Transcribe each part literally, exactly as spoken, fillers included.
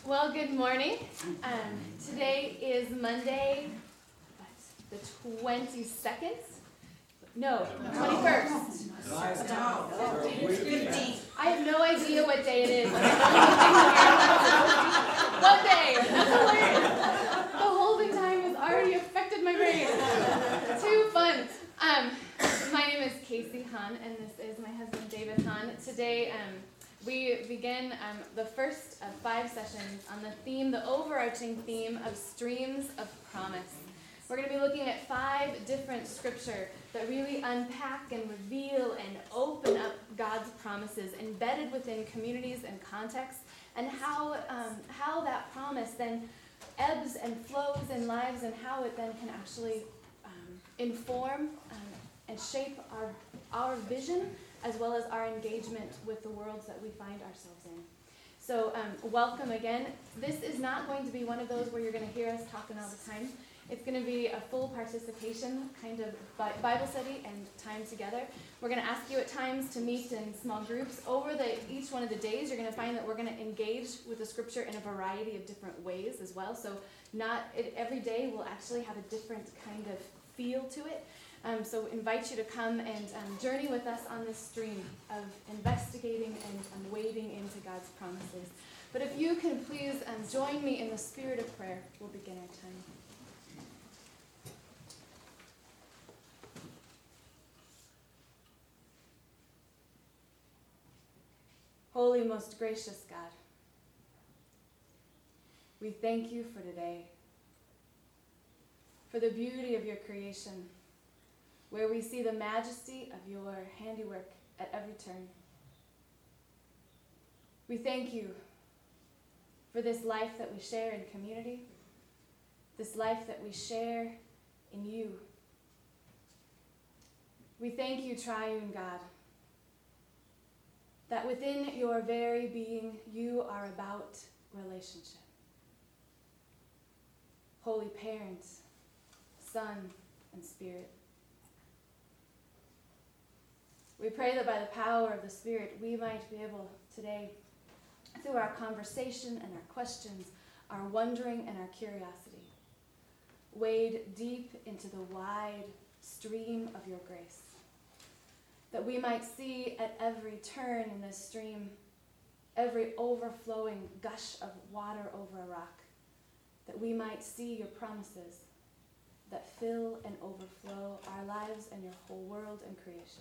Well, good morning. Um, today is Monday, what, the twenty-second? No, twenty-first. I have no idea what day it is. What day? That's hilarious. The holding time has already affected my brain. Too fun. Um, my name is Casey Hahn, and this is my husband, David Hahn. Today, um, we begin um, the first of five sessions on the theme, the overarching theme of streams of promise. We're going to be looking at five different scripture that really unpack and reveal and open up God's promises embedded within communities and contexts, and how um, how that promise then ebbs and flows in lives, and how it then can actually um, inform um, and shape our our vision as well as our engagement with the worlds that we find ourselves in. So um, welcome again. This is not going to be one of those where you're going to hear us talking all the time. It's going to be a full participation kind of Bible study and time together. We're going to ask you at times to meet in small groups. Over the each one of the days, you're going to find that we're going to engage with the scripture in a variety of different ways as well. So not it, every day will actually have a different kind of feel to it. Um, so invite you to come and um, journey with us on this stream of investigating and um, wading into God's promises. But if you can please um, join me in the spirit of prayer, we'll begin our time. Holy, most gracious God, we thank you for today, for the beauty of your creation, where we see the majesty of your handiwork at every turn. We thank you for this life that we share in community, this life that we share in you. We thank you, triune God, that within your very being, you are about relationship. Holy Parent, Son, and Spirit. We pray that by the power of the Spirit, we might be able today, through our conversation and our questions, our wondering and our curiosity, wade deep into the wide stream of your grace. That we might see at every turn in this stream, every overflowing gush of water over a rock, that we might see your promises that fill and overflow our lives and your whole world and creation.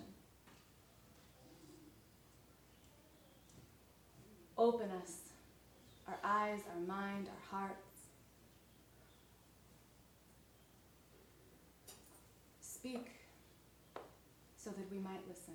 Open us, our eyes, our mind, our hearts. Speak so that we might listen.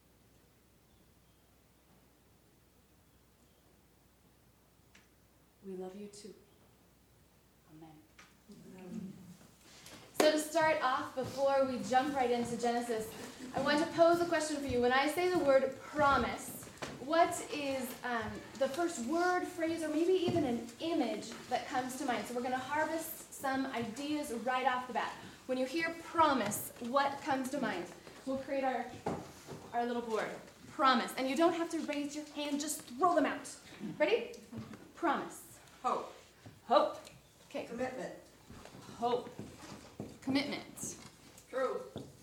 We love you too. Amen. Amen. So to start off, before we jump right into Genesis, I want to pose a question for you. When I say the word promise, what is um, the first word, phrase, or maybe even an image that comes to mind? So we're going to harvest some ideas right off the bat. When you hear promise, what comes to mind? We'll create our, our little board. Promise. And you don't have to raise your hand, just throw them out. Ready? Promise. Hope. Hope. Okay. Commitment. Hope. Commitment. Truth.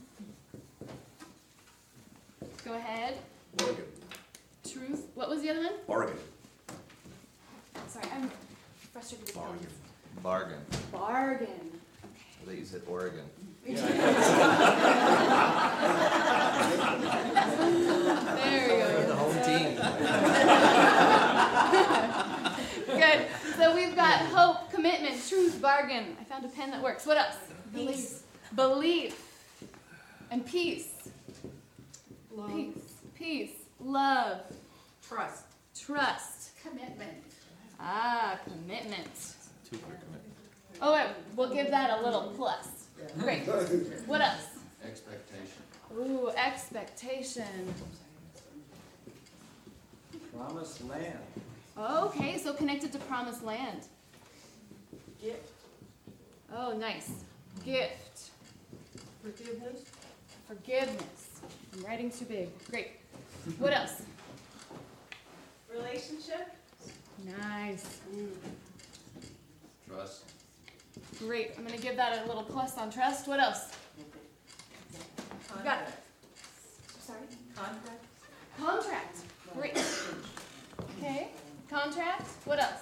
Go ahead. Bargain. Truth. What was the other one? Bargain. Sorry, I'm frustrated with Bargain. Bargain. Bargain. I thought you said Oregon. There we go. The home team. Good. So we've got hope, commitment, truth, bargain. I found a pen that works. What else? Peace. Belief. And peace. Love. Peace. Peace. Love. Trust. Trust. Commitment. Ah, commitment. Two for commitment. Oh, wait, we'll give that a little plus. Great. What else? Expectation. Ooh, expectation. Promised land. Okay, so connected to promised land. Gift. Oh, nice. Gift. Forgiveness. Forgiveness. I'm writing too big. Great. What else? Relationship. Nice. Nice. Trust. Great. I'm going to give that a little plus on trust. What else? Got it. Sorry? Contract. Contract. Great. Okay. Contract. What else?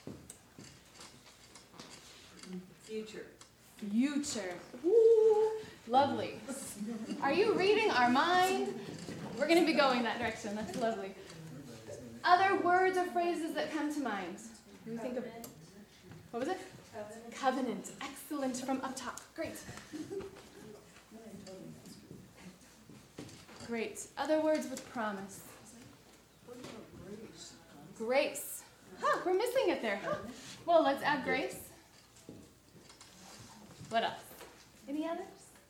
Future. Future. Woo. Lovely. Are you reading our mind? We're going to be going that direction. That's lovely. Other words or phrases that come to mind? You think of it. What was it? Covenant. Covenant. Excellent. From up top. Great. Great. Other words with promise. Grace. Huh, we're missing it there. Huh. Well, let's add grace. What else? Any others?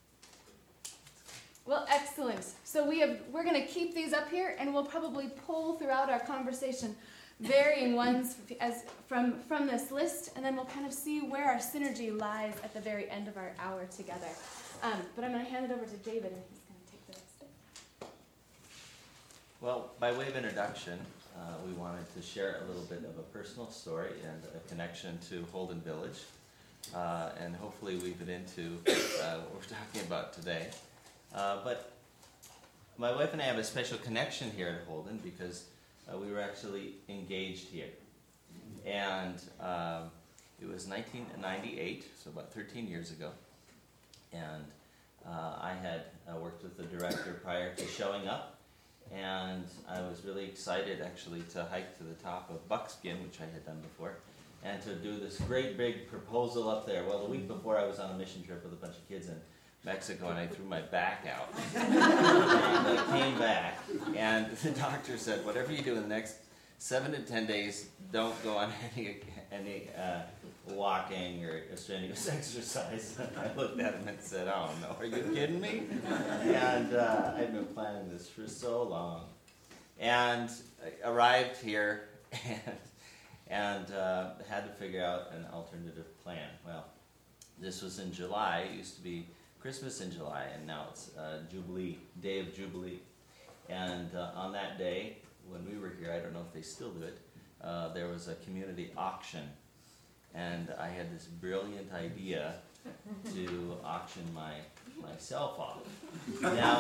Well, excellent. So we have we're going to keep these up here, and we'll probably pull throughout our conversation varying ones as from from this list, and then we'll kind of see where our synergy lies at the very end of our hour together. Um, but I'm going to hand it over to David, and he's going to take the next step. Well, by way of introduction, uh, we wanted to share a little bit of a personal story and a connection to Holden Village, uh, and hopefully weave it into uh, what we're talking about today. Uh, but my wife and I have a special connection here at Holden because uh, we were actually engaged here. And um, it was nineteen ninety-eight, so about thirteen years ago. And uh, I had uh, worked with the director prior to showing up. And I was really excited actually to hike to the top of Buckskin, which I had done before, and to do this great big proposal up there. Well, the week before I was on a mission trip with a bunch of kids in Mexico, and I threw my back out. And I came back, and the doctor said, whatever you do in the next seven to ten days, don't go on any any uh, walking or strenuous exercise. I looked at him and said, oh no, are you kidding me? And uh, I'd been planning this for so long. And I arrived here and, and uh, had to figure out an alternative plan. Well, this was in July. It used to be Christmas in July, and now it's uh, Jubilee, Day of Jubilee. And uh, on that day, when we were here, I don't know if they still do it, uh, there was a community auction. And I had this brilliant idea to auction my myself off. Now,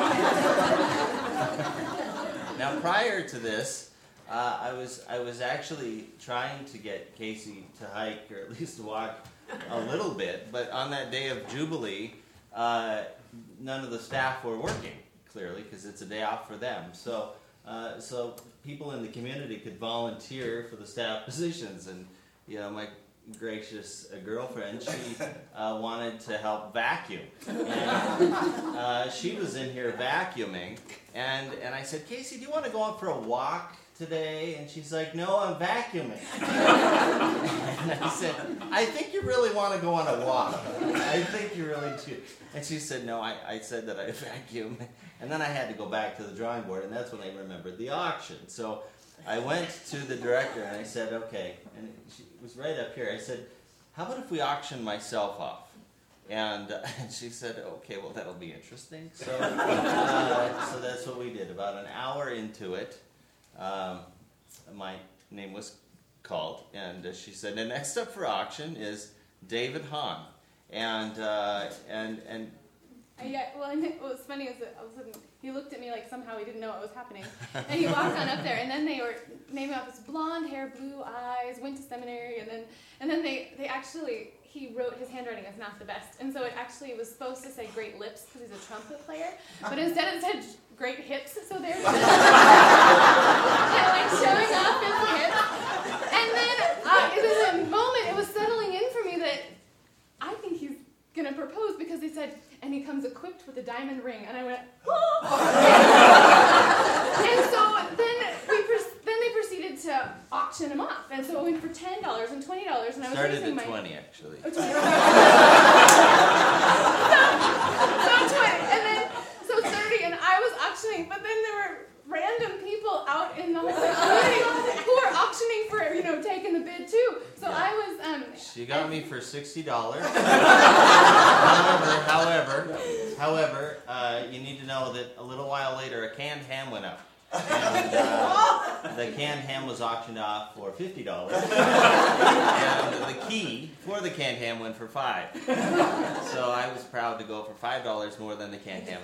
now prior to this, uh, I was I was actually trying to get Casey to hike or at least walk a little bit, but on that day of Jubilee, uh, none of the staff were working, clearly, because it's a day off for them. So, uh, so people in the community could volunteer for the staff positions, and you know, my gracious uh, girlfriend, she uh, wanted to help vacuum, and uh, she was in here vacuuming, and and I said, Casey, do you want to go out for a walk today? And she's like, no, I'm vacuuming. And I said, I think you really want to go on a walk. I think you really do. And she said, no, I, I said that I vacuum. And then I had to go back to the drawing board, and that's when I remembered the auction. So I went to the director and I said, okay, and she was right up here. I said, how about if we auction myself off? And, uh, and she said, okay, well, that'll be interesting. So, uh, so that's what we did. About an hour into it, Um, my name was called, and uh, she said, the next up for auction is David Hahn. And, uh, and, and... Uh, yeah, well, and it, what was funny is that all of a sudden he looked at me like somehow he didn't know what was happening. And he walked on up there, and then they were naming off his blonde hair, blue eyes, went to seminary, and then and then they, they actually, he wrote, his handwriting is not the best. And so it actually was supposed to say great lips because he's a trumpet player, but instead it said great hips, so there was like showing off his hips. And then uh, it was a moment, it was settling in for me that I think he's going to propose because he said, and he comes equipped with a diamond ring. And I went, oh! And so then we pr- then they proceeded to auction him off. And so it went for ten dollars and twenty dollars. And I was Started raising at my... twenty, actually. Oh, twenty. so, so twenty. And then, so thirty. And I was auctioning. But then there were random people out in the whole community who were auctioning for, you know, taking the bid too. So Yeah. I was... um. She got me for sixty dollars. however, however, however, uh, you need to know that a little while later, a canned ham went up. And uh, the canned ham was auctioned off for fifty dollars. And the key for the canned ham went for five. So I was proud to go for five dollars more than the canned ham.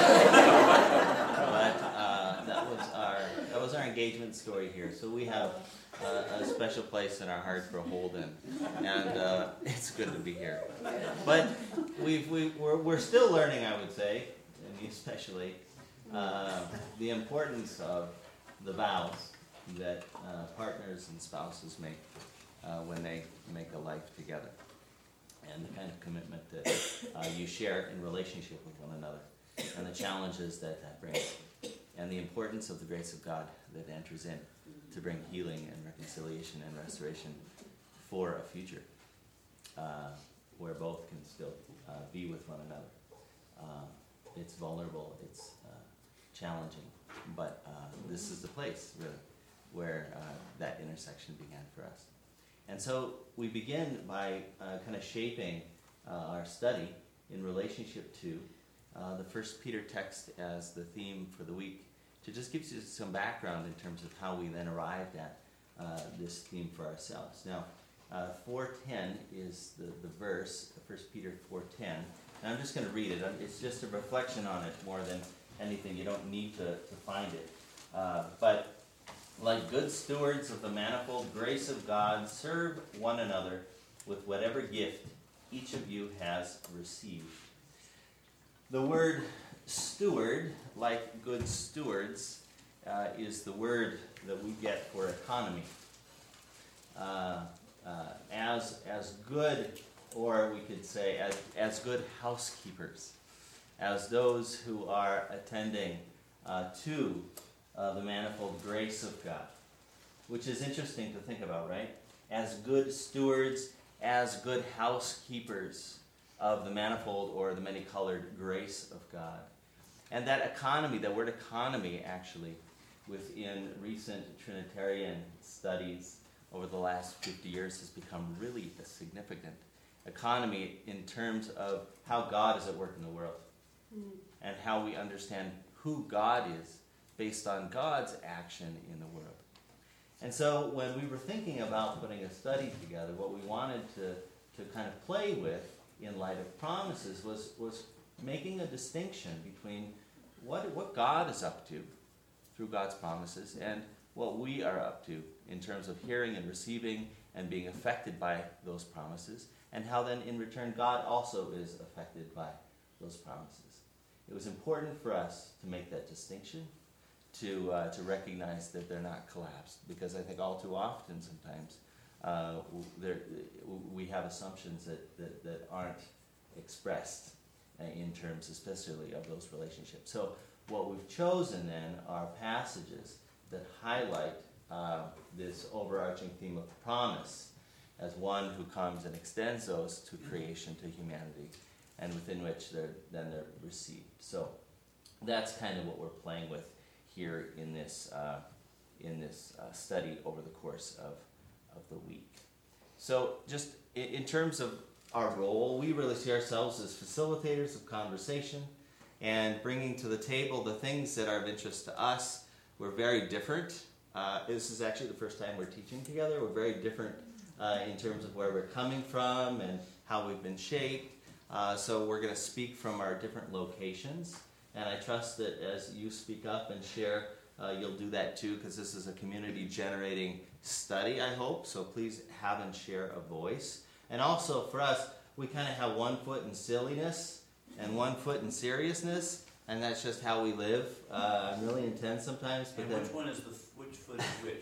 But uh, that was our that was our engagement story here. So we have uh, a special place in our heart for Holden, and uh, it's good to be here. But we've we, we're, we're still learning, I would say, and me especially, uh, the importance of the vows that uh, partners and spouses make uh, when they make a life together, and the kind of commitment that uh, you share in relationship with one another, and the challenges that that brings, and the importance of the grace of God that enters in to bring healing and reconciliation and restoration for a future uh, where both can still uh, be with one another. Uh, it's vulnerable, it's uh, challenging, but uh, this is the place, really, where uh, that intersection began for us. And so we begin by uh, kind of shaping uh, our study in relationship to uh, the First Peter text as the theme for the week, to just give you some background in terms of how we then arrived at uh, this theme for ourselves. Now, uh, four ten is the, the verse, First Peter four ten, and I'm just going to read it. It's just a reflection on it more than anything. You don't need to, to find it. Uh, but like good stewards of the manifold grace of God, serve one another with whatever gift each of you has received. The word steward, like good stewards, uh, is the word that we get for economy. Uh, uh, as, as good, or we could say as, as good housekeepers, as those who are attending uh, to uh, the manifold grace of God, which is interesting to think about, right? As good stewards, as good housekeepers of the manifold or the many-colored grace of God. And that economy, that word economy actually, within recent Trinitarian studies over the last fifty years has become really a significant economy in terms of how God is at work in the world, mm. and how we understand who God is based on God's action in the world. And so when we were thinking about putting a study together, what we wanted to, to kind of play with in light of promises was, was making a distinction between what, what God is up to through God's promises and what we are up to in terms of hearing and receiving and being affected by those promises, and how then in return God also is affected by those promises. It was important for us to make that distinction, to uh, to recognize that they're not collapsed, because I think all too often sometimes uh, there, we have assumptions that, that, that aren't expressed in terms especially of those relationships. So what we've chosen then are passages that highlight uh, this overarching theme of promise as one who comes and extends those to creation, to humanity, and within which they're then they're received. So that's kind of what we're playing with here in this uh, in this uh, study over the course of, of the week. So just in, in terms of our role, we really see ourselves as facilitators of conversation and bringing to the table the things that are of interest to us. We're very different. Uh, this is actually the first time we're teaching together. We're very different uh, in terms of where we're coming from and how we've been shaped. Uh, so we're going to speak from our different locations. And I trust that as you speak up and share, uh, you'll do that too, because this is a community-generating study, I hope. So please have and share a voice. And also for us, we kind of have one foot in silliness and one foot in seriousness, and that's just how we live. Uh, I'm really intense sometimes. But and then, which one is the which foot is which?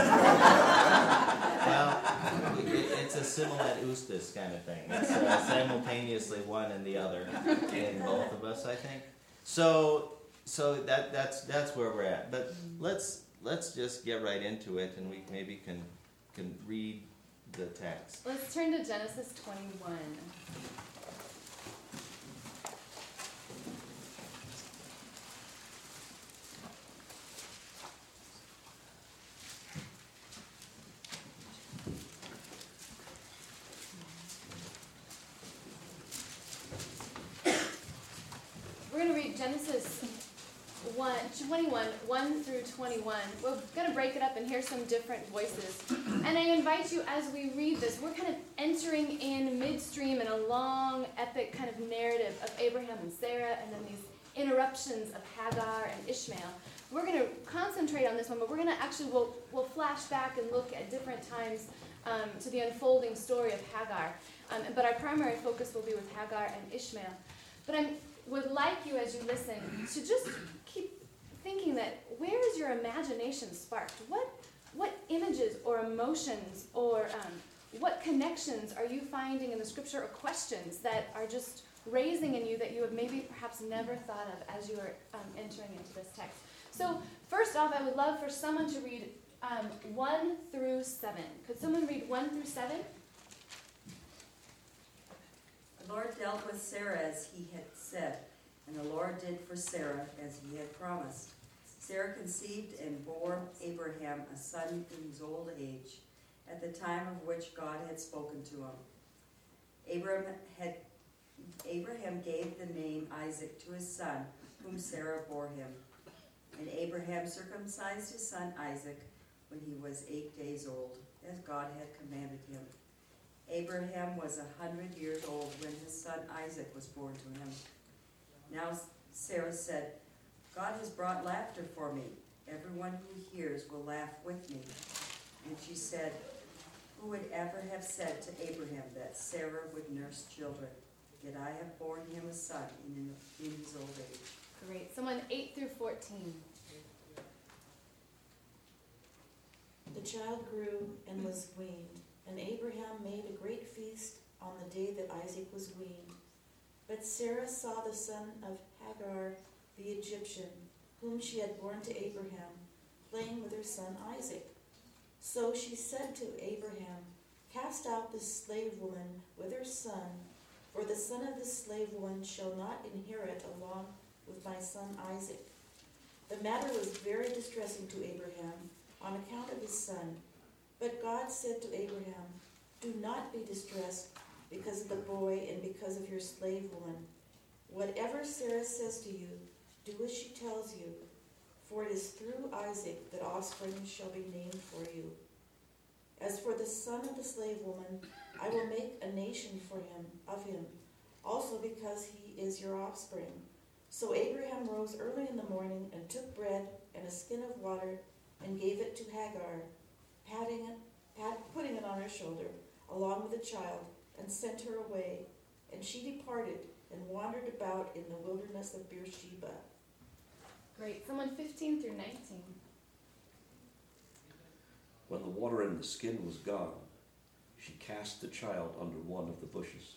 well, it, it's a simulat ustus kind of thing. It's uh, simultaneously one and the other in both of us, I think. So, so that that's that's where we're at. But let's let's just get right into it, and we maybe can can read the text. Let's turn to Genesis twenty-one. We're going to read Genesis one, twenty-one, one through twenty-one. We're going to break it up and hear some different voices. And I invite you, as we read this, we're kind of entering in midstream in a long, epic kind of narrative of Abraham and Sarah, and then these interruptions of Hagar and Ishmael. We're going to concentrate on this one, but we're going to actually, we'll, we'll flash back and look at different times um, to the unfolding story of Hagar. Um, but our primary focus will be with Hagar and Ishmael. But I would like you, as you listen, to just keep thinking that where is your imagination sparked? What, what images or emotions or um, what connections are you finding in the scripture or questions that are just raising in you that you have maybe perhaps never thought of as you are um, entering into this text? So first off, I would love for someone to read um, one through seven. Could someone read one through seven? The Lord dealt with Sarah as he had said, and the Lord did for Sarah as he had promised. Sarah conceived and bore Abraham a son in his old age, at the time of which God had spoken to him. Abraham, had, Abraham gave the name Isaac to his son, whom Sarah bore him. And Abraham circumcised his son Isaac when he was eight days old, as God had commanded him. Abraham was a hundred years old when his son Isaac was born to him. Now Sarah said, God has brought laughter for me. Everyone who hears will laugh with me. And she said, who would ever have said to Abraham that Sarah would nurse children? Yet I have borne him a son in, in his old age. Great. Someone eight through fourteen. The child grew and was weaned, and Abraham made a great feast on the day that Isaac was weaned. But Sarah saw the son of Hagar, the Egyptian, whom she had borne to Abraham, playing with her son Isaac. So she said to Abraham, cast out this slave woman with her son, for the son of this slave woman shall not inherit along with my son Isaac. The matter was very distressing to Abraham on account of his son. But God said to Abraham, do not be distressed because of the boy and because of your slave woman. Whatever Sarah says to you, do as she tells you, for it is through Isaac that offspring shall be named for you. As for the son of the slave woman, I will make a nation for him, of him, also because he is your offspring. So Abraham rose early in the morning and took bread and a skin of water and gave it to Hagar, patting it, pat, putting it on her shoulder, along with the child, and sent her away. And she departed and wandered about in the wilderness of Beersheba. Great. Someone fifteen through nineteen. When the water in the skin was gone, she cast the child under one of the bushes.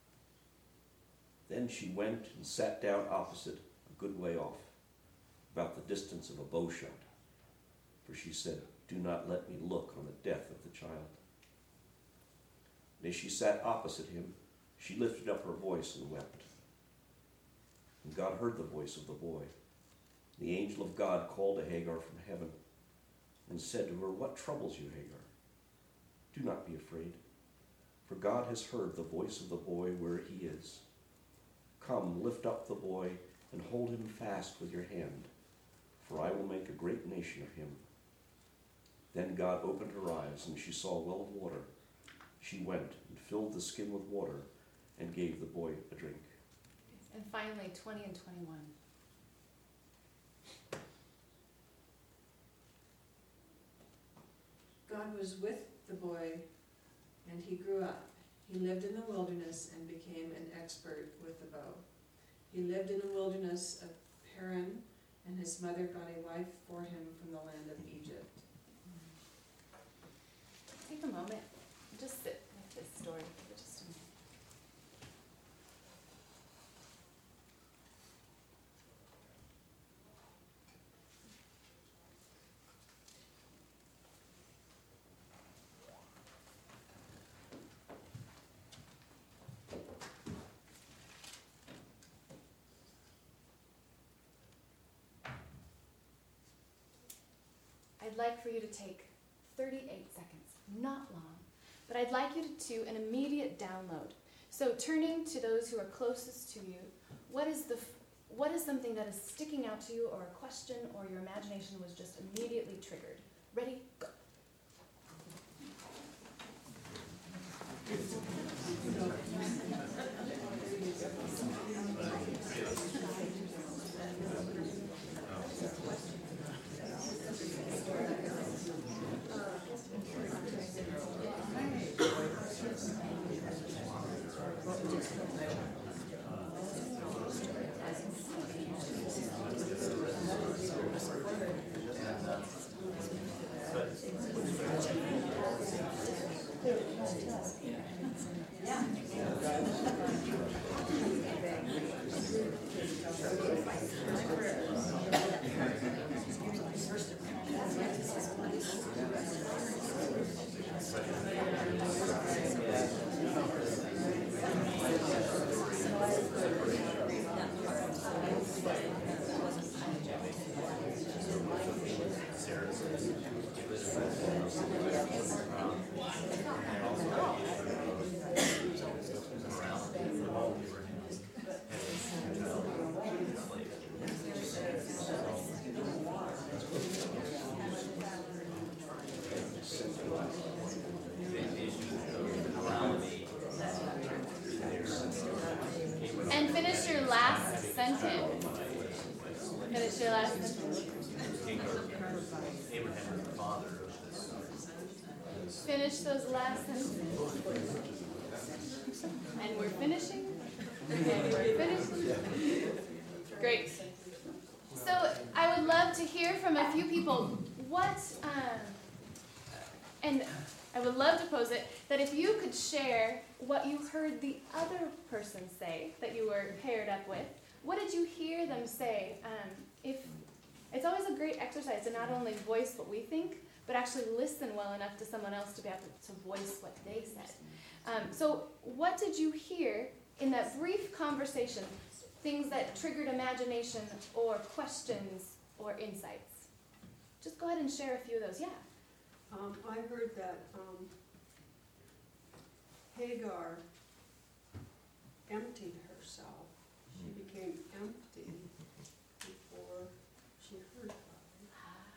Then she went and sat down opposite, a good way off, about the distance of a bow shot. For she said, do not let me look on the death of the child. And as she sat opposite him, she lifted up her voice and wept. And God heard the voice of the boy. The angel of God called to Hagar from heaven and said to her, what troubles you, Hagar? Do not be afraid, for God has heard the voice of the boy where he is. Come, lift up the boy and hold him fast with your hand, for I will make a great nation of him. Then God opened her eyes, and she saw a well of water. She went and filled the skin with water and gave the boy a drink. And finally, twenty and twenty-one. God was with the boy, and he grew up. He lived in the wilderness and became an expert with the bow. He lived in the wilderness of Paran, and his mother got a wife for him from the land of Egypt. Take a moment. Just sit with this story for just a minute. I'd like for you to take thirty-eight seconds, not long, but I'd like you to do an immediate download. So turning to those who are closest to you, what is the what is something that is sticking out to you, or a question, or your imagination was just immediately triggered? Ready, go. And finish your last sentence. Finish your last sentence. Abraham was the father of this. Finish those last sentences. And we're finishing. And we're finishing. Great. So I would love to hear from a few people what, um, and I would love to pose it, that if you could share what you heard the other person say that you were paired up with, what did you hear them say? Um, if it's always a great exercise to not only voice what we think, but actually listen well enough to someone else to be able to, to voice what they said. Um, so what did you hear in that brief conversation? Things that triggered imagination or questions or insights. Just go ahead and share a few of those. Yeah. Um, I heard that um, Hagar emptied herself. She became empty before she heard God.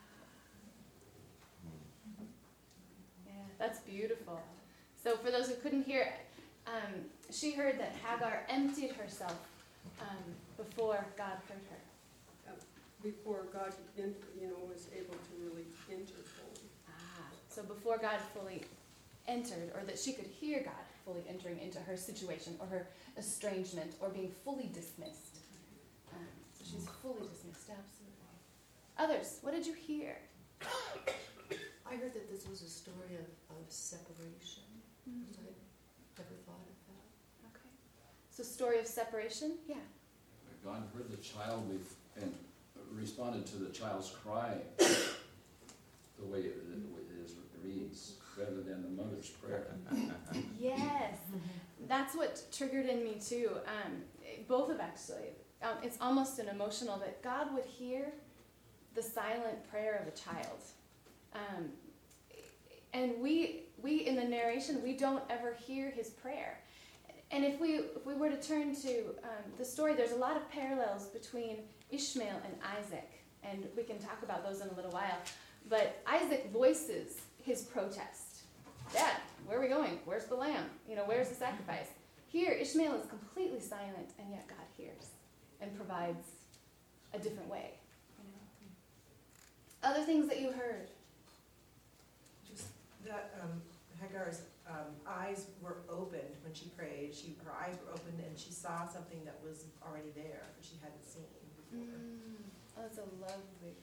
Yeah, that's beautiful. So for those who couldn't hear, um, she heard that Hagar emptied herself um, before God heard her. Uh, before God, in, you know, was able to really enter fully. Ah, so before God fully entered, or that she could hear God fully entering into her situation, or her estrangement, or being fully dismissed. Um, so she's fully dismissed, absolutely. Others, what did you hear? I heard that this was a story of, of separation. Mm-hmm. I never thought of that. Okay. So story of separation? Yeah. God heard the child bef- and responded to the child's cry the way it, it is, reads, rather than the mother's prayer. Yes. That's what triggered in me too. Um, both of actually. Um, it's almost an emotional that God would hear the silent prayer of a child. Um, and we, we in the narration, we don't ever hear his prayer. And if we if we were to turn to um, the story, there's a lot of parallels between Ishmael and Isaac, and we can talk about those in a little while. But Isaac voices his protest. Dad, where are we going? Where's the lamb? You know, where's the sacrifice? Here, Ishmael is completely silent, and yet God hears and provides a different way. You know? Other things that you heard. Just that um, Hagar's um, eyes were opened when she prayed. She her eyes were opened and she saw something that was already there that she hadn't seen before. Mm. Oh, that's a lovely.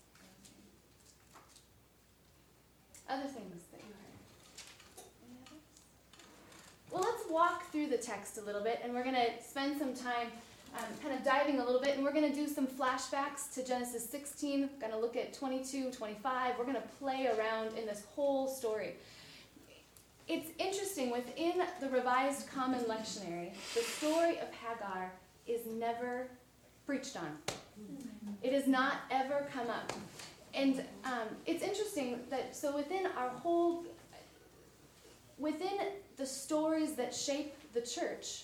Other things that you heard. Any others? Well, let's walk through the text a little bit, and we're going to spend some time um, kind of diving a little bit, and we're going to do some flashbacks to Genesis sixteen. We're going to look at twenty-two, twenty-five. We're going to play around in this whole story. It's interesting, within the Revised Common Lectionary, the story of Hagar is never preached on. It has not ever come up. And um, it's interesting that, so within our whole, within the stories that shape the church,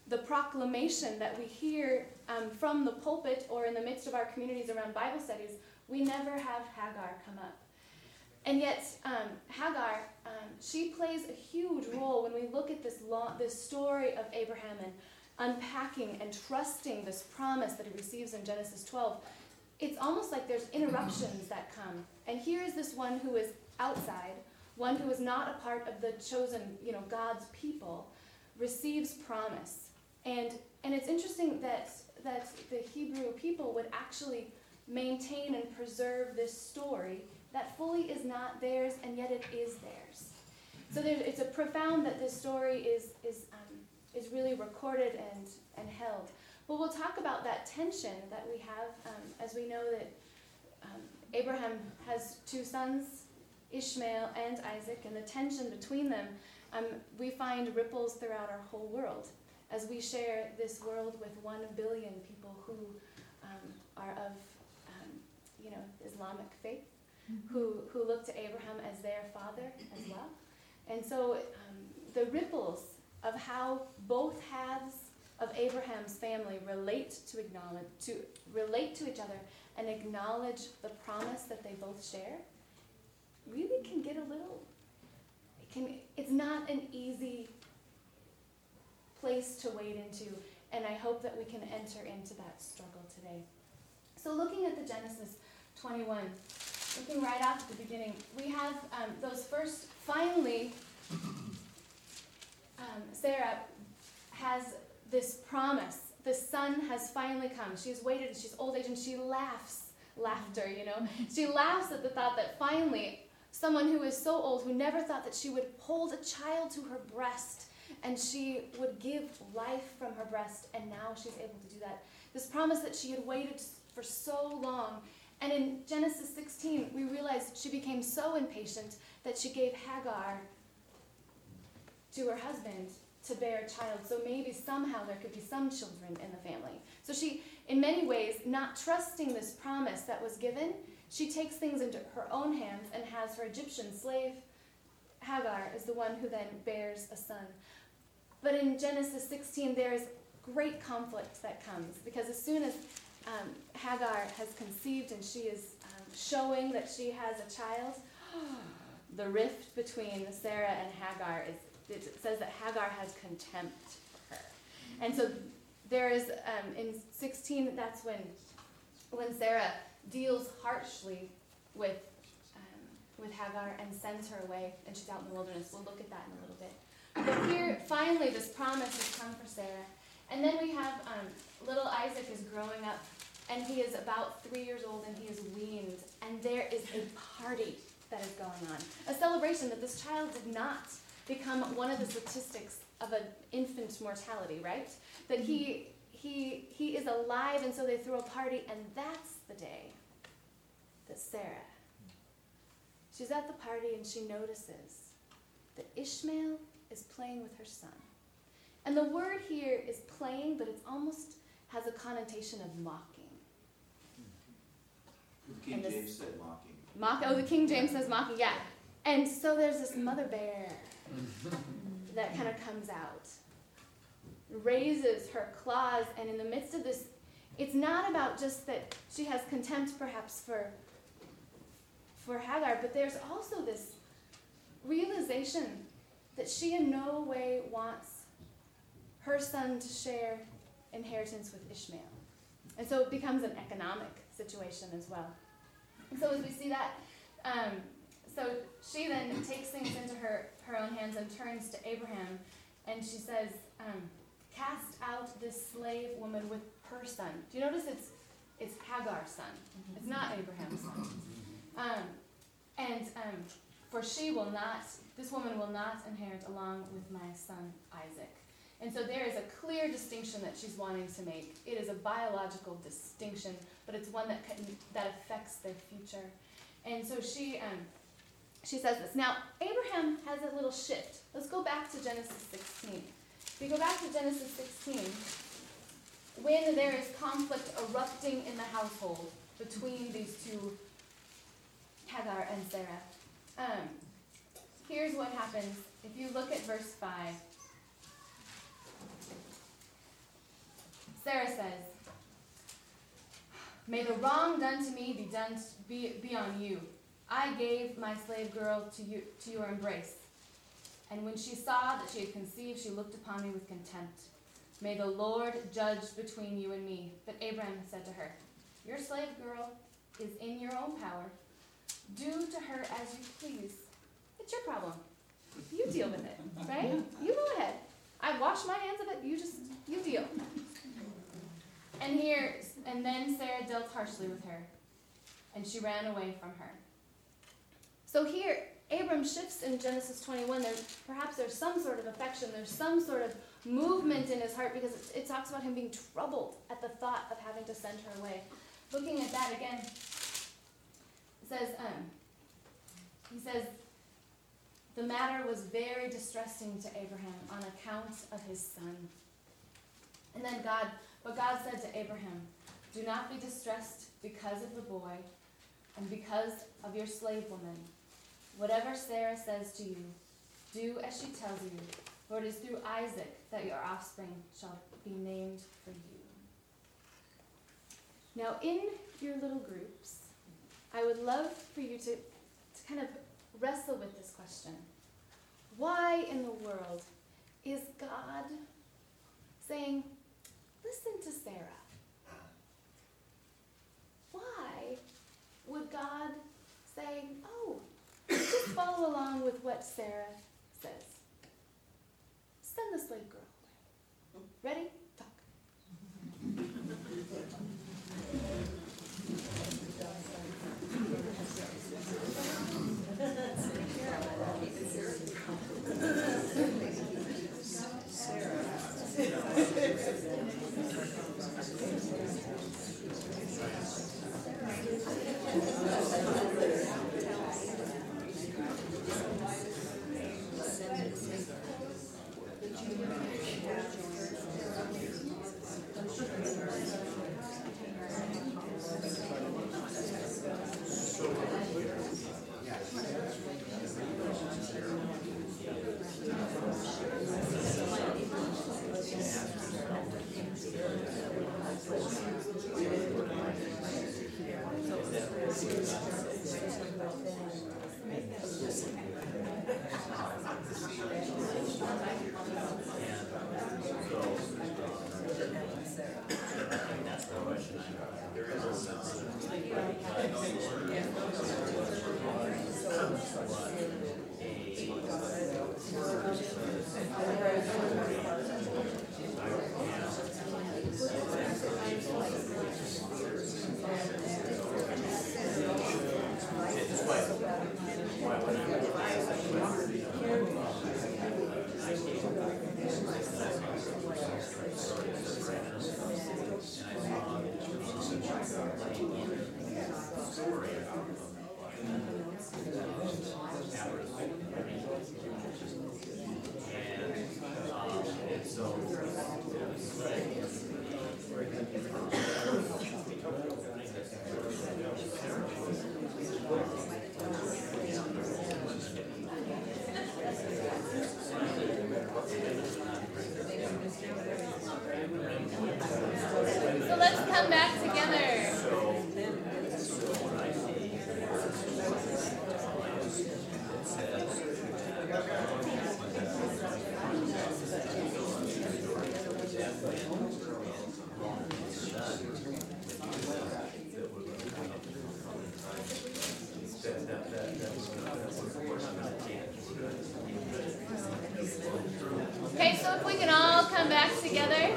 the proclamation that we hear um, from the pulpit or in the midst of our communities around Bible studies, we never have Hagar come up. And yet, um, Hagar, um, she plays a huge role when we look at this, long, this story of Abraham and unpacking and trusting this promise that he receives in Genesis twelve. It's almost like there's interruptions that come. And here is this one who is outside, one who is not a part of the chosen, you know, God's people, receives promise. And and it's interesting that that the Hebrew people would actually maintain and preserve this story that fully is not theirs, and yet it is theirs. So there, it's a profound that this story is is um, is really recorded and and held. But we'll talk about that tension that we have, um, as we know that um, Abraham has two sons, Ishmael and Isaac, and the tension between them, um, we find ripples throughout our whole world as we share this world with one billion people who um, are of, um, you know, Islamic faith, mm-hmm. who, who look to Abraham as their father as well. And so um, the ripples of how both halves of Abraham's family relate to acknowledge to relate to each other and acknowledge the promise that they both share really can get a little it can it's not an easy place to wade into, and I hope that we can enter into that struggle today. So looking at the Genesis twenty-one, looking right off at the beginning, we have um, those first finally um, Sarah has this promise. The son has finally come. She's waited, she's old age, and she laughs, laughter, you know. She laughs at the thought that finally someone who is so old, who never thought that she would hold a child to her breast and she would give life from her breast, and now she's able to do that. This promise that she had waited for so long. And in Genesis sixteen, we realize she became so impatient that she gave Hagar to her husband to bear a child, so maybe somehow there could be some children in the family. So she, in many ways, not trusting this promise that was given, she takes things into her own hands and has her Egyptian slave, Hagar, is the one who then bears a son. But in Genesis sixteen, there is great conflict that comes, because as soon as um, Hagar has conceived and she is um, showing that she has a child, the rift between Sarah and Hagar is, it says that Hagar has contempt for her. And so there is, um, in sixteen, that's when when Sarah deals harshly with um, with Hagar and sends her away, and she's out in the wilderness. We'll look at that in a little bit. But here, finally, this promise has come for Sarah. And then we have um, little Isaac is growing up, and he is about three years old, and he is weaned. And there is a party that is going on, a celebration that this child did not become one of the statistics of an infant mortality, right? That he he he is alive, and so they throw a party, and that's the day that Sarah, she's at the party, and she notices that Ishmael is playing with her son. And the word here is playing, but it almost has a connotation of mocking. The King James said mocking. Mock, oh, the King James says mocking, yeah. And so there's this mother bear that kind of comes out, raises her claws, and in the midst of this, it's not about just that she has contempt perhaps for, for Hagar, but there's also this realization that she in no way wants her son to share inheritance with Ishmael. And so it becomes an economic situation as well. And so as we see that, um, so she then takes things into her, her own hands and turns to Abraham, and she says, um, cast out this slave woman with her son. Do you notice it's it's Hagar's son? It's not Abraham's son. Um, and um, for she will not, this woman will not inherit along with my son Isaac. And so there is a clear distinction that she's wanting to make. It is a biological distinction, but it's one that can, that affects their future. And so she um, she says this. Now, Abraham has a little shift. Let's go back to Genesis sixteen. If we go back to Genesis sixteen, when there is conflict erupting in the household between these two, Hagar and Sarah, um, here's what happens. If you look at verse five, Sarah says, "May the wrong done to me be done to, be, be on you. I gave my slave girl to you to your embrace. And when she saw that she had conceived, she looked upon me with contempt. May the Lord judge between you and me." But Abraham said to her, "Your slave girl is in your own power. Do to her as you please. It's your problem. You deal with it, right? You go ahead. I wash my hands of it. You just, you deal." And here, and then Sarah dealt harshly with her, and she ran away from her. So here, Abram shifts in Genesis twenty-one. There, perhaps there's some sort of affection. There's some sort of movement in his heart because it, it talks about him being troubled at the thought of having to send her away. Looking at that again, it says, um, he says, "The matter was very distressing to Abraham on account of his son." And then God, but God said to Abraham, "Do not be distressed because of the boy and because of your slave woman. Whatever Sarah says to you, do as she tells you, for it is through Isaac that your offspring shall be named for you." Now, in your little groups, I would love for you to, to kind of wrestle with this question. Why in the world is God saying, "Listen to Sarah"? Why would God say, "Oh, just follow along with what Sarah says"? Send the slave girl away. Ready? Talk. So let's come back together. Okay, so if we can all come back together.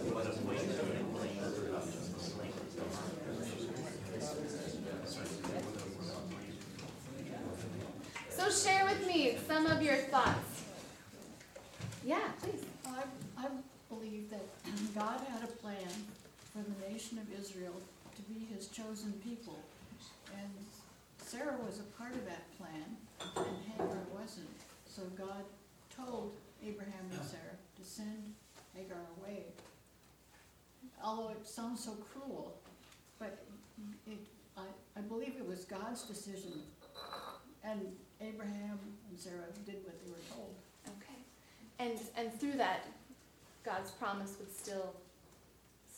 So share with me some of your thoughts. Yeah, please. I, I believe that God had a plan for the nation of Israel to be his chosen people. And Sarah was a part of that plan, and Hagar wasn't. So God told Abraham and Sarah to send Hagar away. Although it sounds so cruel, but it, I, I believe it was God's decision. And Abraham and Sarah did what they were told. Okay. And and through that, God's promise would still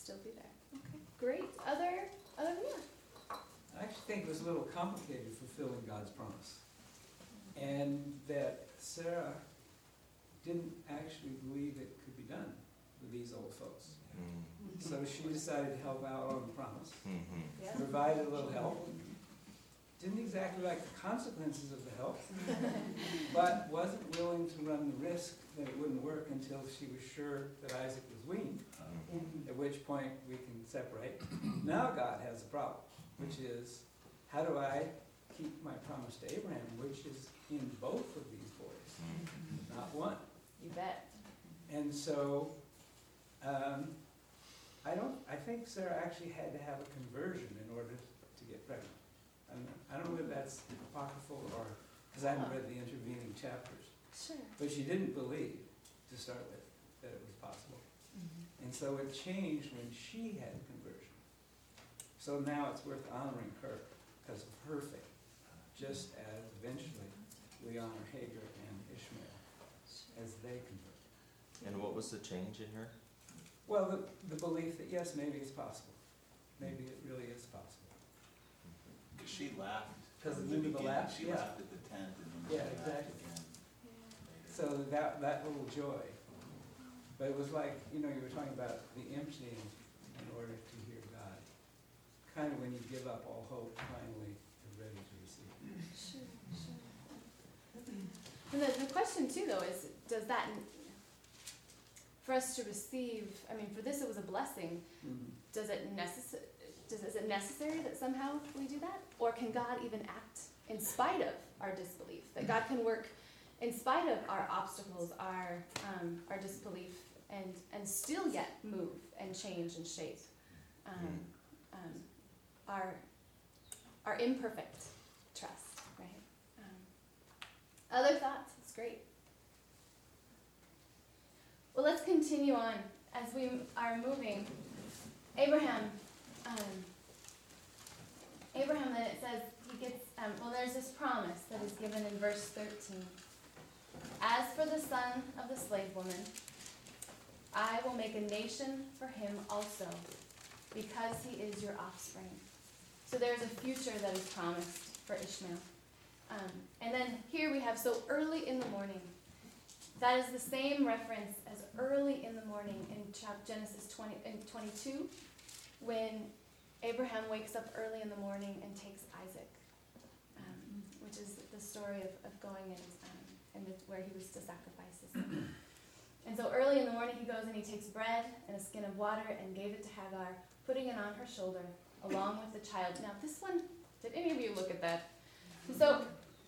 still be there. Okay, great. Other, other, yeah. I actually think it was a little complicated fulfilling God's promise. And that Sarah didn't actually believe it could be done with these old folks. Mm. So she decided to help out on the promise, Mhm. Yeah. provided a little help. Didn't exactly like the consequences of the help, but wasn't willing to run the risk that it wouldn't work until she was sure that Isaac was weaned, Mhm. at which point we can separate. Now God has a problem, which is, how do I keep my promise to Abraham, which is in both of these boys, Mhm. not one. You bet. And so, um, I don't, I think Sarah actually had to have a conversion in order to get pregnant. I'm, I don't know if that's apocryphal or, because I haven't read the intervening chapters. Sure. But she didn't believe, to start with, that it was possible. And so it changed when she had conversion. So now it's worth honoring her because of her faith, just as eventually we honor Hagar and Ishmael as they convert. And what was the change in her? Well, the, the belief that yes, maybe it's possible. Maybe it really is possible. Because she laughed. Because from the the the beginning. laugh, She yeah. laughed at the tent and then Yeah, she laughed exactly. again. So that, that little joy. But it was like, you know, you were talking about the emptying in order to hear God. Kind of when you give up all hope, finally you're ready to receive. Sure, sure. And the, the question too, though, is does that, for us to receive, I mean, for this it was a blessing, Mhm. does it necess- does, is it necessary that somehow we do that? Or can God even act in spite of our disbelief? That God can work in spite of our obstacles, our um, our disbelief, and, and still yet move and change and shape um, um, our, our imperfect trust, right? Um, other thoughts? It's great. Well, let's continue on as we are moving. Abraham, um, Abraham, then it says he gets, um, well, there's this promise that is given in verse thirteen. As for the son of the slave woman, I will make a nation for him also, because he is your offspring. So there's a future that is promised for Ishmael. Um, and then here we have, so early in the morning. That is the same reference as early in the morning in Genesis twenty and twenty-two, when Abraham wakes up early in the morning and takes Isaac, um, which is the story of, of going and, um, and the, where he was to sacrifice his son. And so early in the morning he goes and he takes bread and a skin of water and gave it to Hagar, putting it on her shoulder along with the child. Now this one, did any of you look at that? So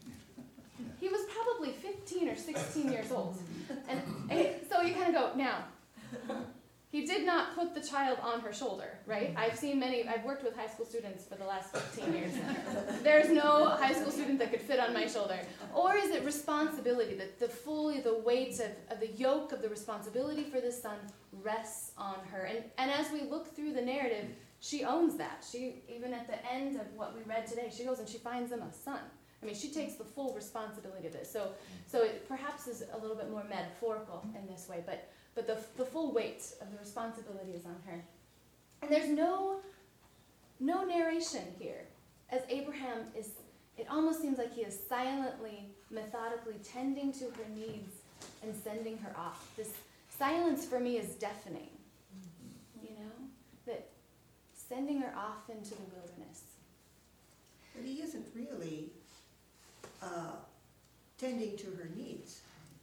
he was probably fifteen or sixteen years old. And, and so you kind of go, now, he did not put the child on her shoulder, right? I've seen many, I've worked with high school students for the last fifteen years. There's no high school student that could fit on my shoulder. Or is it responsibility, that the fully, the weight of, of the yoke of the responsibility for this son rests on her? And, and as we look through the narrative, she owns that. She, even at the end of what we read today, she goes and she finds him a son. I mean, she takes the full responsibility of this. So, so it perhaps is a little bit more metaphorical in this way, but but the the full weight of the responsibility is on her. And there's no no narration here, as Abraham is. It almost seems like he is silently, methodically tending to her needs and sending her off. This silence for me is deafening. You know, that sending her off into the wilderness. But he isn't really uh, tending to her needs.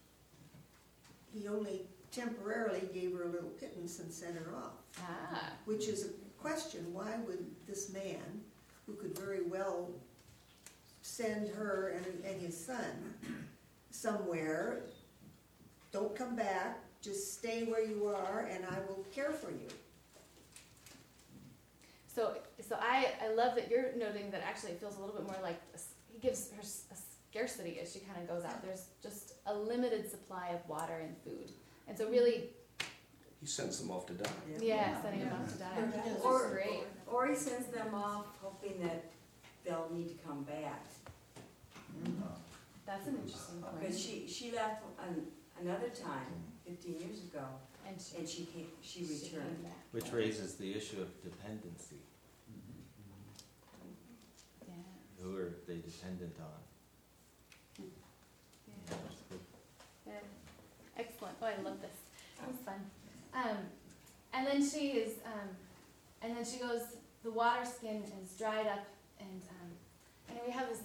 He only temporarily gave her a little pittance and sent her off. Ah. Which is a question, why would this man, who could very well send her and, and his son somewhere, don't come back, just stay where you are and I will care for you. So, so I, I love that you're noting that actually it feels a little bit more like a, he gives her a scarcity as she kind of goes out. There's just a limited supply of water and food. And so really, He sends them off to die. yeah, sending them off to die. Which is Or, great. or he sends them off hoping that they'll need to come back. That's an interesting point. Because she, she left an, another time, fifteen years ago, And she, and she came, she she came returned. back. Which raises the issue of dependency. Yeah. Who are they dependent on? Yeah. Yeah. Excellent. Oh, I love this. That was fun. Um, and then she is, um, and then she goes, the water skin is dried up, and um, and we have this.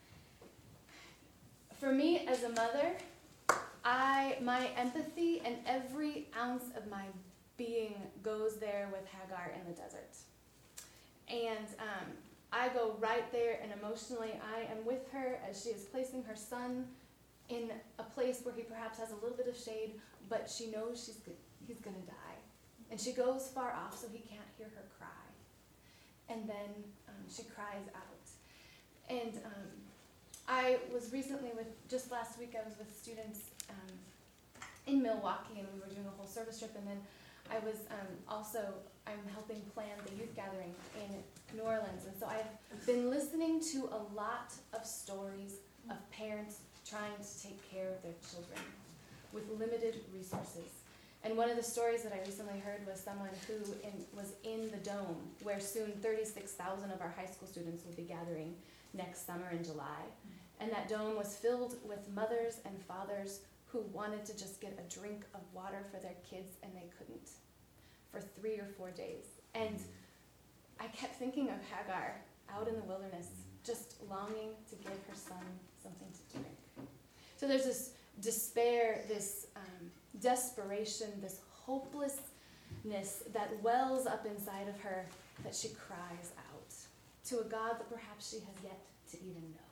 For me as a mother, I my empathy and every ounce of my being goes there with Hagar in the desert, and um, I go right there, and emotionally I am with her as she is placing her son in a place where he perhaps has a little bit of shade, but she knows she's go- he's going to die. And she goes far off so he can't hear her cry. And then um, she cries out. And um, I was recently with, just last week I was with students um, in Milwaukee, and we were doing a whole service trip, and then I was um, also, I'm helping plan the youth gathering in New Orleans. And so I've been listening to a lot of stories of parents trying to take care of their children with limited resources. And one of the stories that I recently heard was someone who in, was in the dome, where soon thirty-six thousand of our high school students will be gathering next summer in July. And that dome was filled with mothers and fathers who wanted to just get a drink of water for their kids, and they couldn't for three or four days. And I kept thinking of Hagar out in the wilderness, just longing to give her son something to drink. So there's this despair, this um, desperation, this hopelessness that wells up inside of her that she cries out to a God that perhaps she has yet to even know.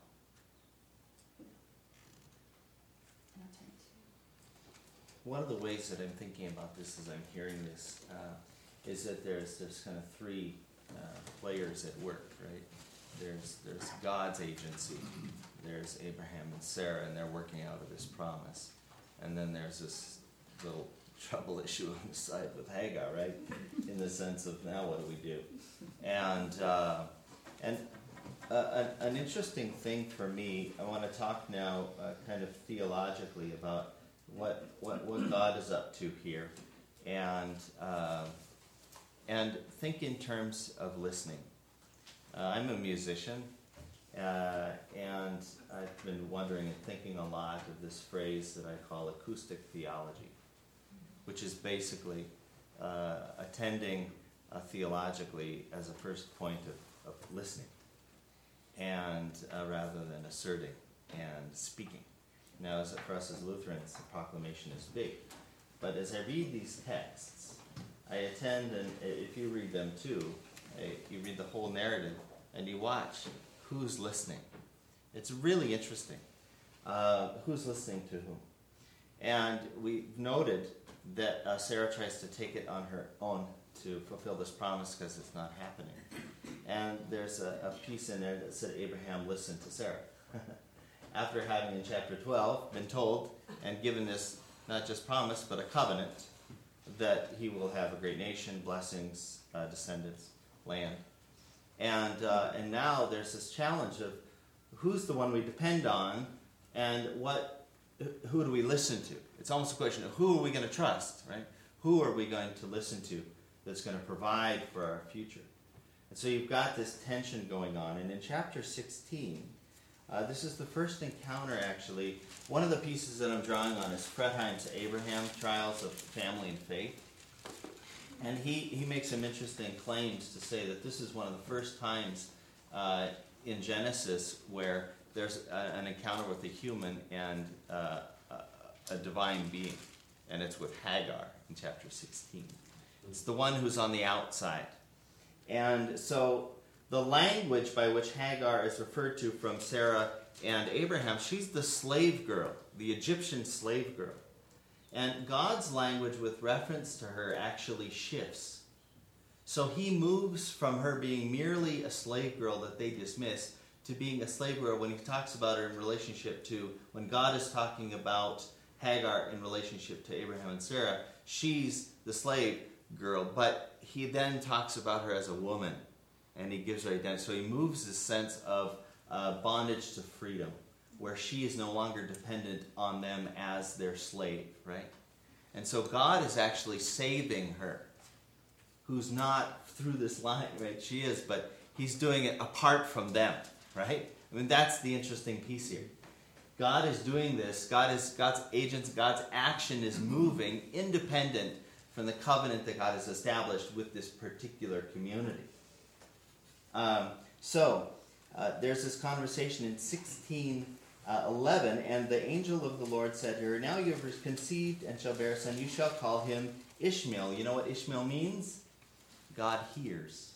And I'll turn it to you. One of the ways that I'm thinking about this as I'm hearing this uh, is that there's there's kind of three uh, players at work, right? There's there's God's agency. There's Abraham and Sarah, and they're working out of this promise. And then there's this little trouble issue on the side with Hagar, right? In the sense of, now what do we do? And uh, and uh, an, an interesting thing for me, I want to talk now uh, kind of theologically about what, what, what God is up to here. And, uh, and think in terms of listening. Uh, I'm a musician. Uh, and I've been wondering and thinking a lot of this phrase that I call acoustic theology, which is basically uh, attending uh, theologically as a first point of, of listening, and uh, rather than asserting and speaking. Now, as for us as Lutherans, the proclamation is big, but as I read these texts, I attend, and if you read them too, you read the whole narrative, and you watch who's listening. It's really interesting. Uh, who's listening to whom? And we've noted that uh, Sarah tries to take it on her own to fulfill this promise because it's not happening. And there's a, a piece in there that said Abraham listened to Sarah. After having in chapter twelve been told and given this not just promise but a covenant that he will have a great nation, blessings, uh, descendants, land. And uh, and now there's this challenge of who's the one we depend on, and what, who do we listen to? It's almost a question of who are we going to trust, right? Who are we going to listen to that's going to provide for our future? And so you've got this tension going on. And in chapter sixteen, uh, this is the first encounter, actually. One of the pieces that I'm drawing on is Fredheim's Abraham Trials of Family and Faith. And he, he makes some interesting claims to say that this is one of the first times uh, in Genesis where there's a, an encounter with a human and uh, a, a divine being. And it's with Hagar in chapter sixteen. It's the one who's on the outside. And so the language by which Hagar is referred to from Sarah and Abraham, she's the slave girl, the Egyptian slave girl. And God's language with reference to her actually shifts. So he moves from her being merely a slave girl that they dismiss to being a slave girl when he talks about her in relationship to, when God is talking about Hagar in relationship to Abraham and Sarah, she's the slave girl, but he then talks about her as a woman, and he gives her identity. So he moves this sense of uh, bondage to freedom, where she is no longer dependent on them as their slave, right? And so God is actually saving her, who's not through this line, right? She is, but he's doing it apart from them, right? I mean, that's the interesting piece here. God is doing this. God is God's agents. God's action is moving independent from the covenant that God has established with this particular community. Um, so, uh, there's this conversation in sixteen eleven, and the angel of the Lord said to her, "Now you have conceived and shall bear a son. You shall call him Ishmael." You know what Ishmael means? God hears.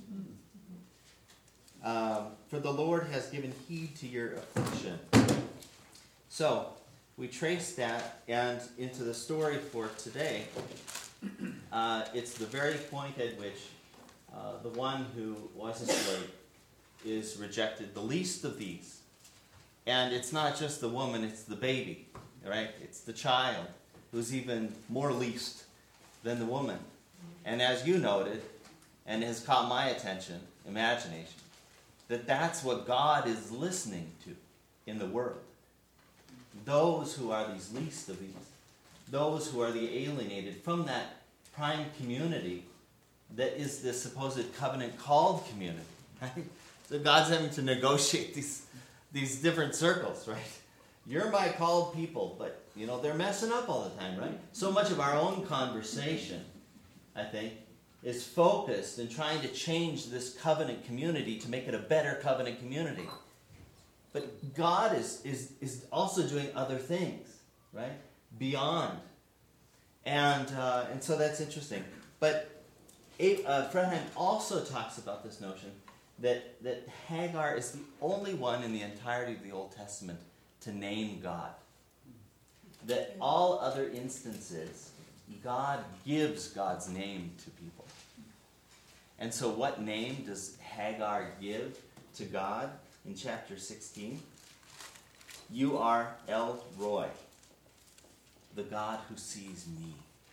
Um, for the Lord has given heed to your affliction. So, we trace that and into the story for today. Uh, it's the very point at which uh, the one who was a slave is rejected, the least of these. And it's not just the woman, it's the baby, right? It's the child who's even more least than the woman. And as you noted, and has caught my attention, imagination, that that's what God is listening to in the world. Those who are these least of these, those who are the alienated from that prime community that is the supposed covenant-called community, right? So God's having to negotiate these, these different circles, right? You're my called people, but, you know, they're messing up all the time, right? So much of our own conversation, I think, is focused in trying to change this covenant community to make it a better covenant community. But God is, is, is also doing other things, right? Beyond. And, uh, and so that's interesting. But uh, Fredheim also talks about this notion that, that Hagar is the only one in the entirety of the Old Testament to name God. That all other instances, God gives God's name to people. And so what name does Hagar give to God in chapter sixteen? You are El Roi, the God who sees me.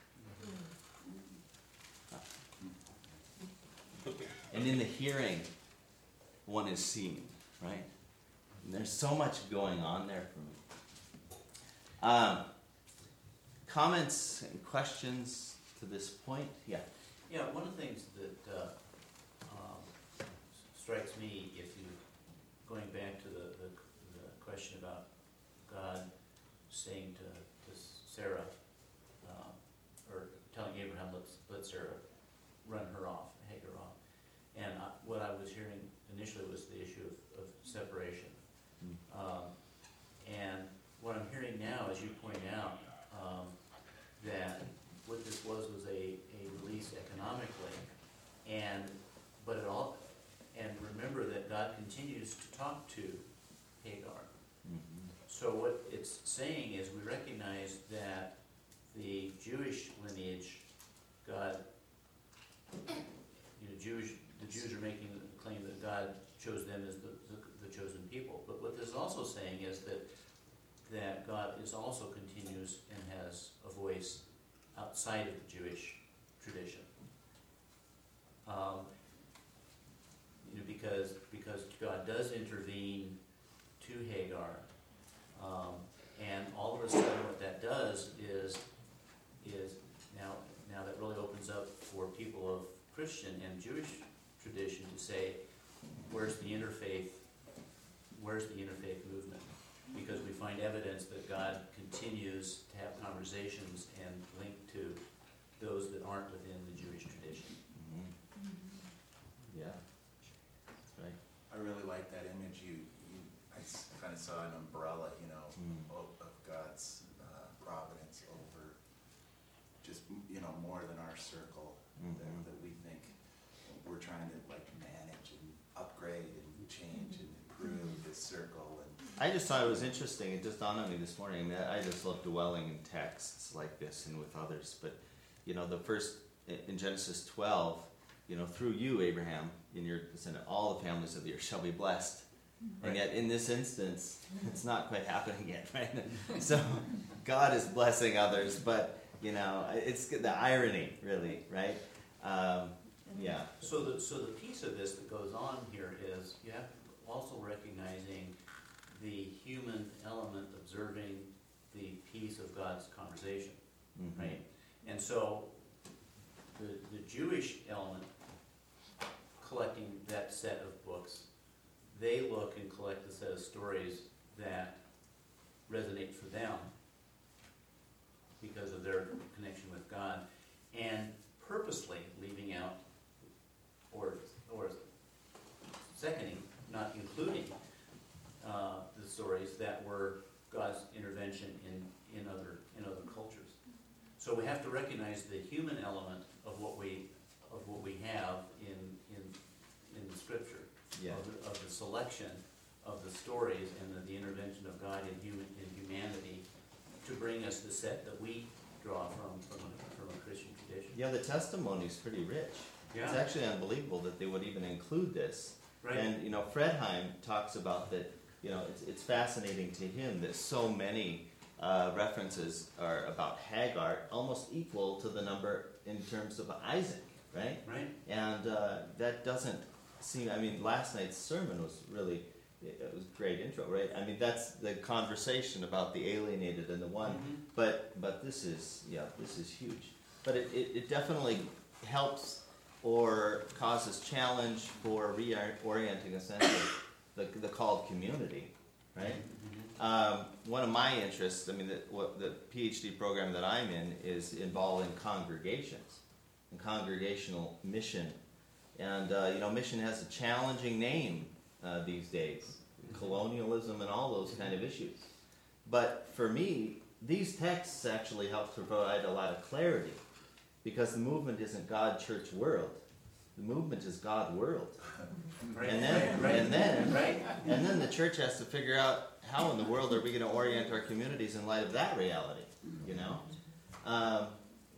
And in the hearing, one is seen, right? And there's so much going on there for me. Um, comments and questions to this point? Yeah. Yeah, one of the things that uh, um, strikes me, if you, going back to the, the, the question about God saying to, to Sarah, uh, or telling Abraham, let let Sarah run her off, Hagar off. And I, what I was hearing initially was the issue of, of separation. Mm. Um, and what I'm hearing now, as you point out, um, that what this was was a, a release economically, and but it all, and remember that God continues to talk to Hagar. Mm-hmm. So what it's saying is we recognize that the Jewish lineage, God, you know, Jewish, the Jews are making the claim that God chose them as the, the, the chosen people. But what this is also saying is that that God is also continues and has a voice outside of the Jewish tradition. Um, you know, because because God does intervene to Hagar, um, and all of a sudden what that does is is now now that really opens up for people of Christian and Jewish tradition to say, where's the interfaith? Where's the interfaith movement? Because we find evidence that God continues to have conversations and link to those that aren't within the Jewish tradition. Mm-hmm. Yeah, right. I really like that image. You, you I kind of saw an umbrella, you know, mm. of, of God's uh, providence over just, you know, more than our circle mm-hmm. that, that we think we're trying to like manage and upgrade and change and improve this circle. And I just thought it was interesting. It just dawned on me this morning. I mean, I just love dwelling in texts like this and with others. But, you know, the first, in Genesis twelve, you know, through you, Abraham, in your descendant, all the families of the earth shall be blessed. Right. And yet, in this instance, it's not quite happening yet, right? So, God is blessing others, but, you know, it's the irony, really, right? Um, yeah. So the, so the piece of this that goes on here is you have to also recognizing the human element observing the peace of God's conversation, Mhm. right? And so the, the Jewish element collecting that set of books, they look and collect a set of stories that resonate for them because of their connection with God, and purposely leaving out or or seconding, not including uh, the stories that were God's intervention in, in other in other cultures. So we have to recognize the human element of what we of what we have in in in the Scripture, Yeah. of, the, of the selection of the stories and the, the intervention of God in human in humanity to bring us the set that we draw from from a, from a Christian tradition. Yeah, the testimony is pretty rich. Yeah. It's actually unbelievable that they would even include this. Right. And, you know, Fredheim talks about that, you know, it's, it's fascinating to him that so many uh, references are about Hagar, almost equal to the number in terms of Isaac, right? Right. And uh, that doesn't seem, I mean, last night's sermon was really, it, it was a great intro, right? I mean, that's the conversation about the alienated and the one, Mhm. but but this is, yeah, this is huge. But it, it, it definitely helps or causes challenge for reorienting a sense of the, the called community, right? Mhm. Um, one of my interests, I mean, the, what, the PhD program that I'm in is involved in congregations and congregational mission. And, uh, you know, mission has a challenging name uh, these days, colonialism and all those kind of issues. But for me, these texts actually help to provide a lot of clarity, because the movement isn't God, church, world. The movement is God, world. Right. And then, right. and then, right. and then the church has to figure out how in the world are we going to orient our communities in light of that reality, you know? Um,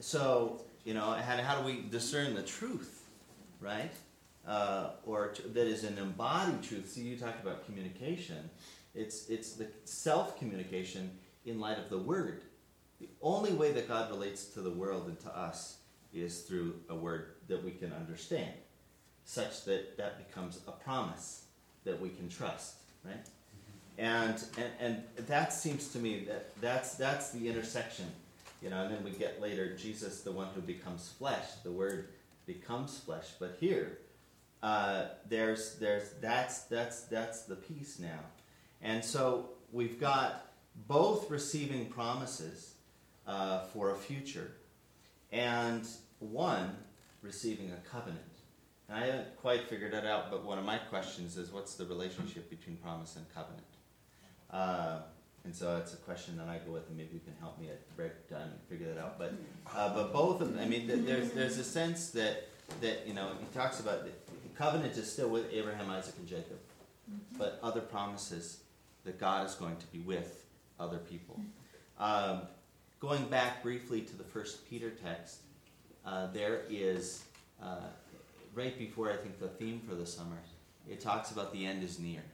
so, you know, and how do we discern the truth, right? Uh, or t- that is an embodied truth. See, you talked about communication. It's, it's the self-communication in light of the Word. The only way that God relates to the world and to us is through a word that we can understand, such that that becomes a promise that we can trust, right? And and, and that seems to me that that's that's the intersection, you know. And then we get later Jesus, the one who becomes flesh. The Word becomes flesh. But here, uh, there's there's that's that's that's the piece now, and so we've got both receiving promises uh, for a future, and one receiving a covenant. And I haven't quite figured it out, but one of my questions is, what's the relationship between promise and covenant? Uh, and so it's a question that I go with, and maybe you can help me at break time and figure that out. But uh, but both of them, I mean, th- there's there's a sense that that you know he talks about the covenant is still with Abraham, Isaac, and Jacob, but other promises that God is going to be with other people. Um, going back briefly to the First Peter text, uh, there is uh, right before I think the theme for the summer, it talks about the end is near.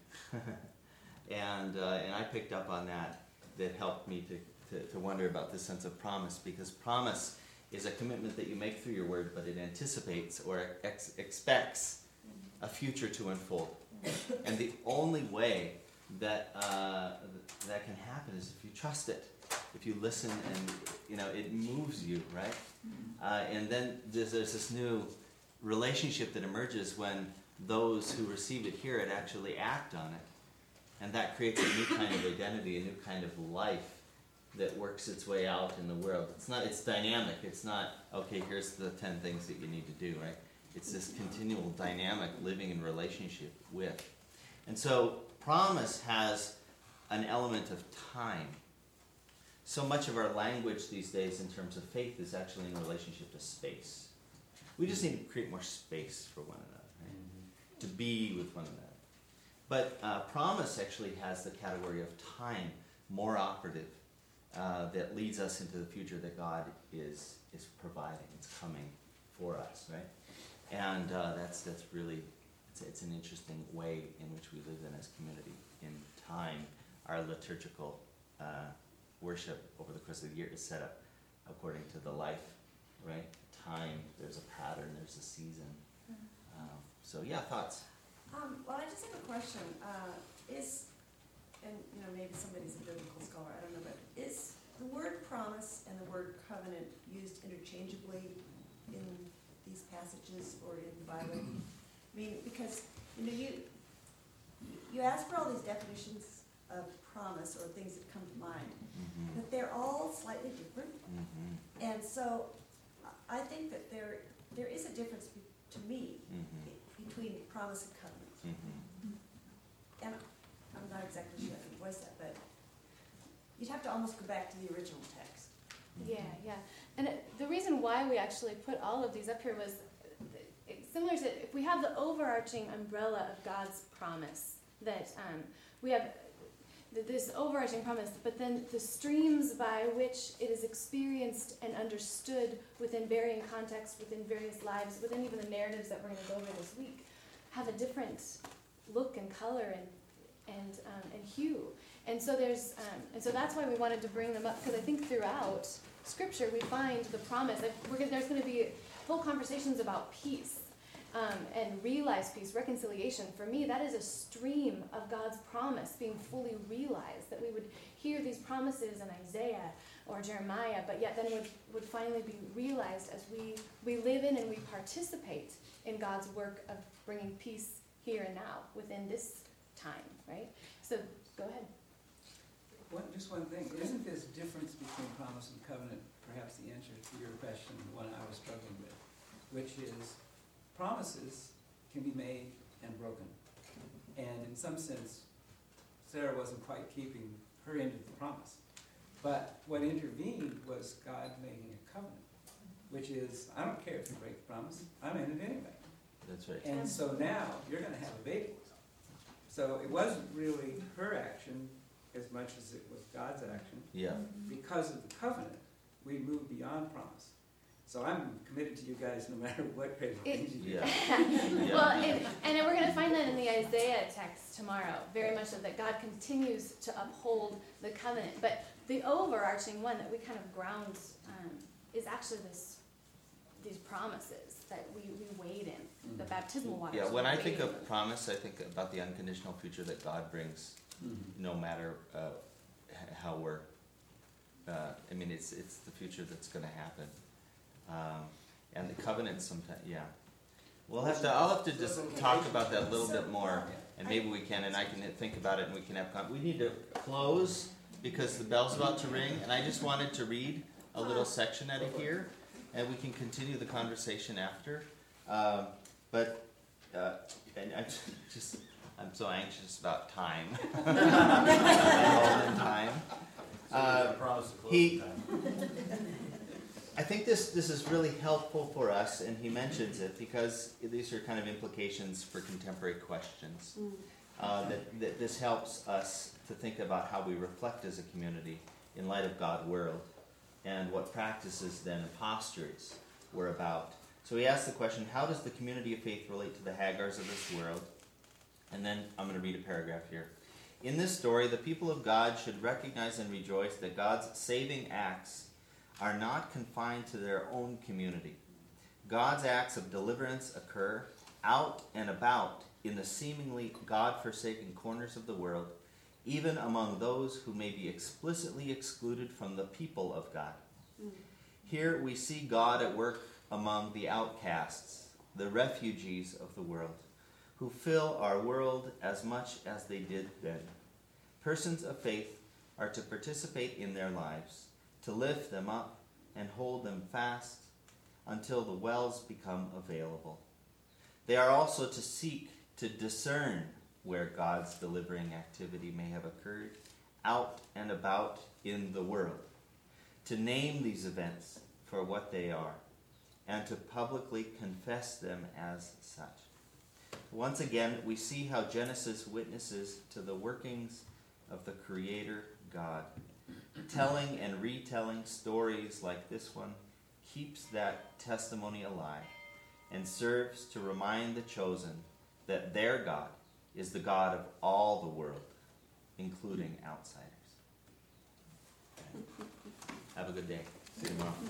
And uh, and I picked up on that. That helped me to, to, to wonder about this sense of promise, because promise is a commitment that you make through your word, but it anticipates or ex- expects a future to unfold. And the only way that uh, that can happen is if you trust it, if you listen, and you know it moves you, right? Uh, and then there's, there's this new relationship that emerges when those who receive it, hear it, actually act on it. And that creates a new kind of identity, a new kind of life that works its way out in the world. It's not, it's dynamic. It's not, okay, here's the ten things that you need to do, right? It's this continual dynamic living in relationship with. And so promise has an element of time. So much of our language these days in terms of faith is actually in relationship to space. We just need to create more space for one another, right? Mm-hmm. To be with one another. But uh, promise actually has the category of time, more operative, uh, that leads us into the future that God is is providing. It's coming for us, right? And uh, that's that's really, it's, it's an interesting way in which we live in as community. In time, our liturgical uh, worship over the course of the year is set up according to the life, right? Time, there's a pattern, there's a season. Um, so yeah, thoughts? Um, well, I just have a question. Uh, is and, you know, maybe somebody's a biblical scholar, I don't know, but is the word promise and the word covenant used interchangeably in these passages or in the Bible? I mean, because, you know, you, you ask for all these definitions of promise or things that come to mind, Mm-hmm. but they're all slightly different. Mm-hmm. And so I think that there, there is a difference be- to me Mm-hmm. between promise and covenant. Mm-hmm. And I'm not exactly sure I can voice that, but you'd have to almost go back to the original text. Yeah, yeah. And it, the reason why we actually put all of these up here was it, similar to if we have the overarching umbrella of God's promise, that um, we have th- this overarching promise, but then the streams by which it is experienced and understood within varying contexts, within various lives, within even the narratives that we're going to go over this week, have a different look and color and and um, and hue. And so there's, um, and so that's why we wanted to bring them up, because I think throughout Scripture we find the promise. That we're gonna, there's going to be whole conversations about peace um, and realized peace, reconciliation. For me, that is a stream of God's promise being fully realized. That we would hear these promises in Isaiah or Jeremiah, but yet then would would finally be realized as we we live in and we participate in God's work of bringing peace here and now within this time, right? So go ahead. One, just one thing, isn't this difference between promise and covenant perhaps the answer to your question, the one I was struggling with, which is promises can be made and broken. And in some sense, Sarah wasn't quite keeping her end of the promise. But what intervened was God making a covenant, which is, I don't care if you break the promise, I'm in it anyway. That's right. And so now you're going to have a baby. So it wasn't really her action as much as it was God's action. Yeah. Because of the covenant, we moved beyond promise. So I'm committed to you guys no matter what crazy things you do. Yeah. Yeah. Well, and, and we're going to find that in the Isaiah text tomorrow, very much so that God continues to uphold the covenant. But the overarching one that we kind of ground um, is actually this these promises that we, we wade in, the baptismal waters. Yeah, when we I wade think in. of promise, I think about the unconditional future that God brings, Mhm. no matter uh, h- how we're. Uh, I mean, it's it's the future that's going to happen, um, and the covenant. Sometimes, yeah. We'll have to. I'll have to just talk about that a little bit more, and maybe we can, and I can think about it, and we can have. Con- we need to close because the bell's about to ring, and I just wanted to read a little section out of here, and we can continue the conversation after. Um, but uh, and I just. I'm so anxious about time. time. Uh, he, I think this, this is really helpful for us, and he mentions it because these are kind of implications for contemporary questions. Uh, that, that this helps us to think about how we reflect as a community in light of God's world and what practices then and postures we're about. So he asks the question, how does the community of faith relate to the Hagars of this world? And then I'm going to read a paragraph here. In this story, the people of God should recognize and rejoice that God's saving acts are not confined to their own community. God's acts of deliverance occur out and about in the seemingly God-forsaken corners of the world, even among those who may be explicitly excluded from the people of God. Here we see God at work among the outcasts, the refugees of the world, who fill our world as much as they did then. Persons of faith are to participate in their lives, to lift them up and hold them fast until the wells become available. They are also to seek to discern where God's delivering activity may have occurred out and about in the world, to name these events for what they are, and to publicly confess them as such. Once again, we see how Genesis witnesses to the workings of the Creator God. Telling and retelling stories like this one keeps that testimony alive and serves to remind the chosen that their God is the God of all the world, including outsiders. Have a good day. See you tomorrow.